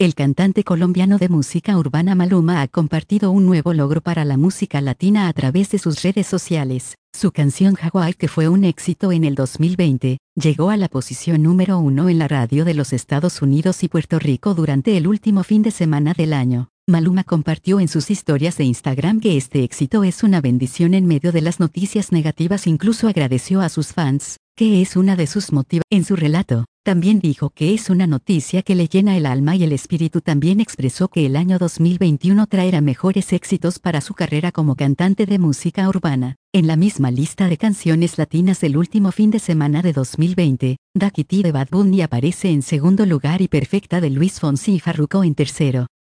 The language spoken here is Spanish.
El cantante colombiano de música urbana Maluma ha compartido un nuevo logro para la música latina a través de sus redes sociales. Su canción Hawaii, que fue un éxito en el 2020, llegó a la posición número 1 en la radio de los Estados Unidos y Puerto Rico durante el último fin de semana del año. Maluma compartió en sus historias de Instagram que este éxito es una bendición en medio de las noticias negativas. Incluso agradeció a sus fans, que es una de sus motivaciones. En su relato, también dijo que es una noticia que le llena el alma y el espíritu. También expresó que el año 2021 traerá mejores éxitos para su carrera como cantante de música urbana. En la misma lista de canciones latinas del último fin de semana de 2020, Da Kitty de Bad Bunny aparece en segundo lugar y Perfecta de Luis Fonsi y Farruko en tercero.